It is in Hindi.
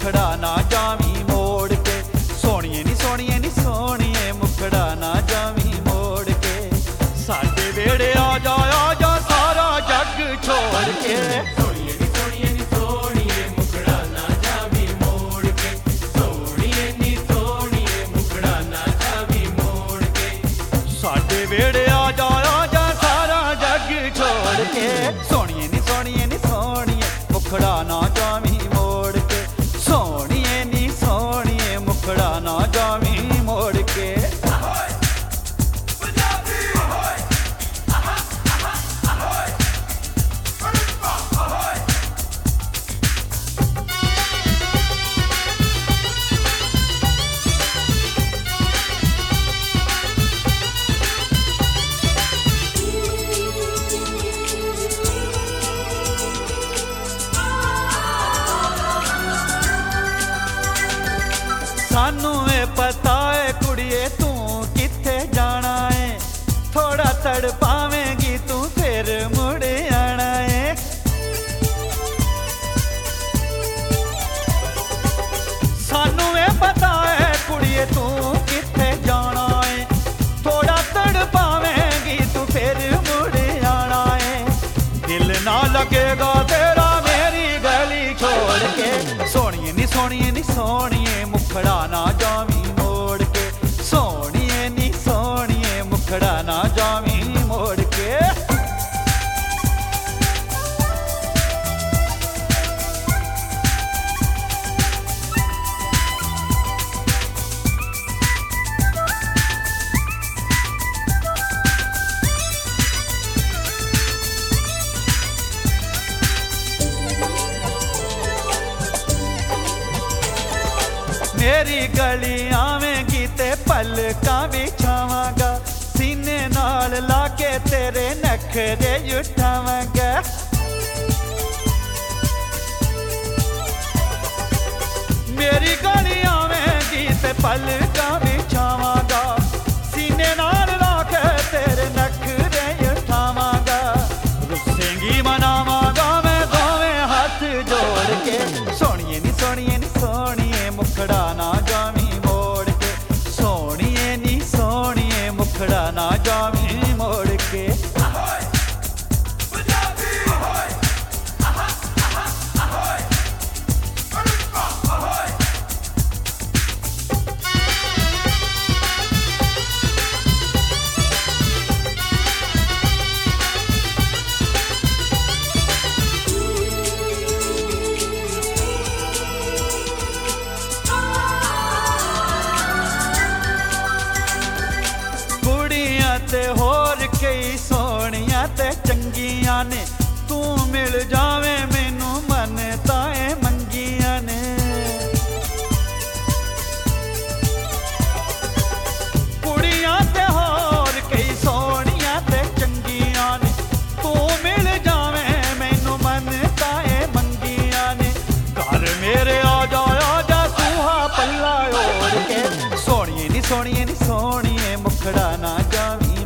मुखड़ा ना जावी मोड़ के। सोनिए नी सोनिए नी सोनिए मुखड़ा ना जावी मोड़ के। साडे वेड़े आ जा सारा जग छोड़ के। सोनिए नी सोनिए नी सोनिए मुखड़ा ना जावी मोड़ के। सोनिए नी सोनिए मुखड़ा ना जावी मोड़ के। साडे वेड़े आ जा सारा जग छोड़ के। सोनिए नी सोनिए नी सोनिए मुखड़ा ना जावी मोड़ के। सोनिए नी सोनिए मुखड़ा ना जावी मोड़ के। सानू ए पता है कुड़िए तू किथे जाना है। थोड़ा तड़पावेंगी तू फिर मुड़ आना है। सानू ए पता है कुड़िए तू किथे जाना है। थोड़ा तड़पावेंगी तू फिर मुड़ आना है। दिल ना लगेगा तेरा मेरी गली छोड़ के। सोनिए नी सोनिए नी सोनिए मुखड़ा ना जावी मोड़ के। सोनिए नी सोनिए मुखड़ा ना जावी मोड़ के। मेरी गली आवेंगी ते पलकां बिछावांगा। सीने नाल लाके तेरे नखरे उठावांगा। मेरी गली आवेंगी ते पलकां बिछावांगा। सीने नाल लाके तेरे नखरे उठावांगा। रुसेंगी मनावांगा मैं दोवें हाथ जोड़ के। सोनिए नी सोनिए नी सोनिए मुखड़ा ना जावी मोड़ के। सोनिए नी सोनिए मुखड़ा ना जावी मोड़ के। ते होर कई सोनिया ते चंगियां ने। तू मिल जावे मैनू मन ताए मंगियां ने। कुड़ियां ते होर कई सोनिया ते चंगियां ने। तू मिल जावे मैनू मन ताए मंगियां ने। घर मेरे आ जा सूहा पल्ला ओढ़ के। सोनिए नी सोनिए नी सोनिए मुखड़ा ना जावी